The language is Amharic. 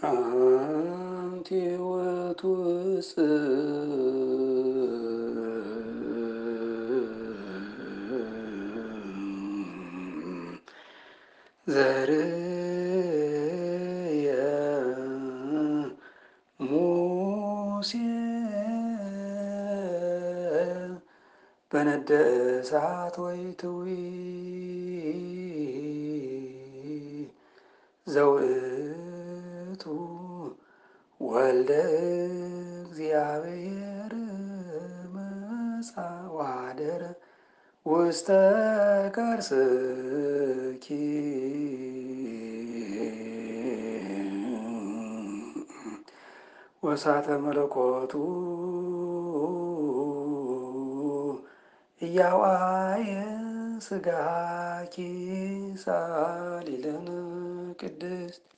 አንቲ ውእቱ ዕፅ ዘርየ ሙሴ በነደ እሳት ወኢትዊ ዘውእቱ ወልደ እግዚአብሔር መጻ ወኀደረ ውስተ ከርሥኪ ወእሳተ መለኮቱ ኢያዋየ ሥጋኪ ሳሊ ለነ ቅድስት